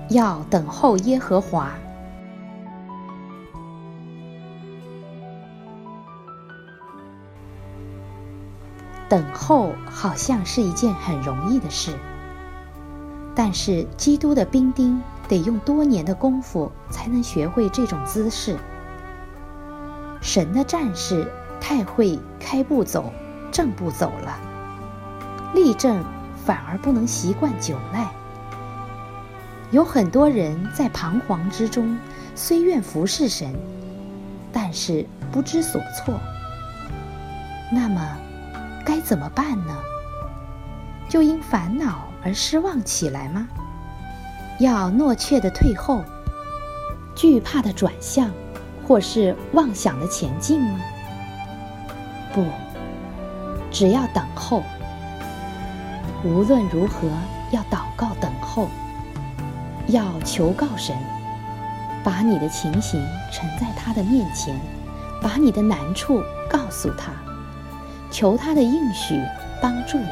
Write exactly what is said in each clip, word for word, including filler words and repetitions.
要等候耶和华。等候好像是一件很容易的事，但是基督的兵丁得用多年的功夫才能学会这种姿势。神的战士太会开步走、正步走了，立正反而不能习惯久耐。有很多人在彷徨之中，虽愿服侍神，但是不知所措。那么该怎么办呢？就因烦恼而失望起来吗？要懦怯的退后，惧怕的转向，或是妄想的前进吗？不，只要等候。无论如何，要祷告等候，要求告神，把你的情形陈在他的面前，把你的难处告诉他，求他的应许帮助你。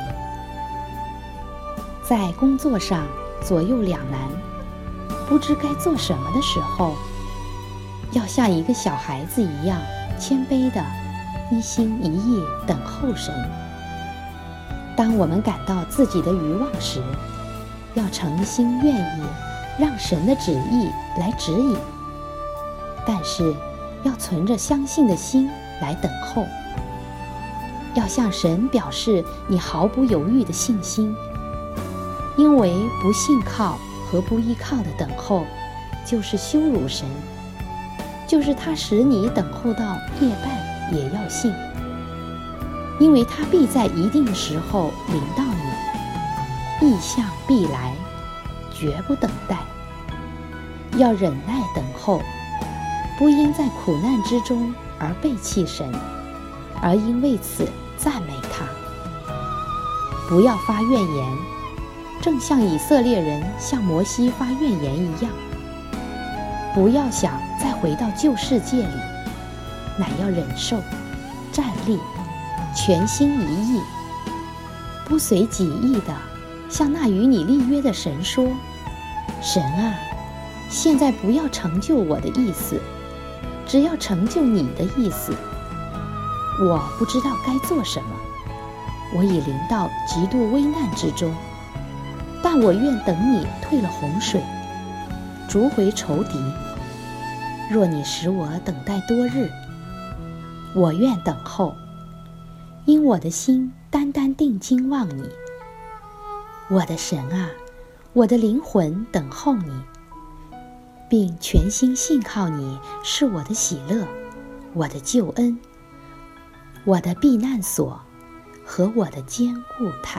在工作上左右两难，不知该做什么的时候，要像一个小孩子一样谦卑地一心一意等候神。当我们感到自己的愚妄时，要诚心愿意让神的旨意来指引，但是要存着相信的心来等候，要向神表示你毫不犹豫的信心。因为不信靠和不依靠的等候，就是羞辱神，就是他使你等候到夜半也要信，因为他必在一定的时候临到你，意象必来，绝不等待。要忍耐等候，不因在苦难之中而背弃神，而因为此赞美他。不要发怨言，正像以色列人向摩西发怨言一样。不要想再回到旧世界里，乃要忍受、站立，全心一意，不随己意的向那与你立约的神说：神啊，现在不要成就我的意思，只要成就你的意思。我不知道该做什么，我已临到极度危难之中，但我愿等你退了洪水，逐回仇敌。若你使我等待多日，我愿等候，因我的心单单定睛望你。我的神啊，我的灵魂等候你，并全心信靠你，是我的喜乐，我的救恩，我的避难所和我的坚固台。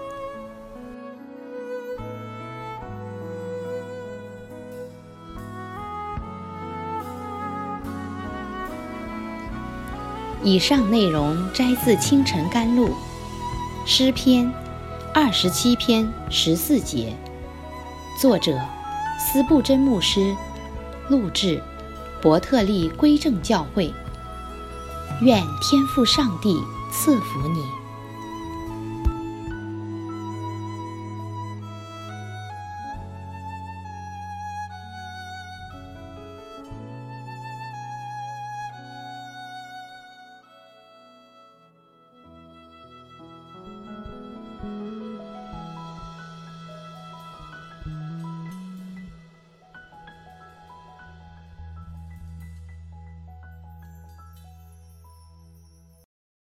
以上内容摘自清晨甘露，诗篇二十七篇十四节，作者司布真牧师，录制伯特利归正教会。愿天父上帝赐福你。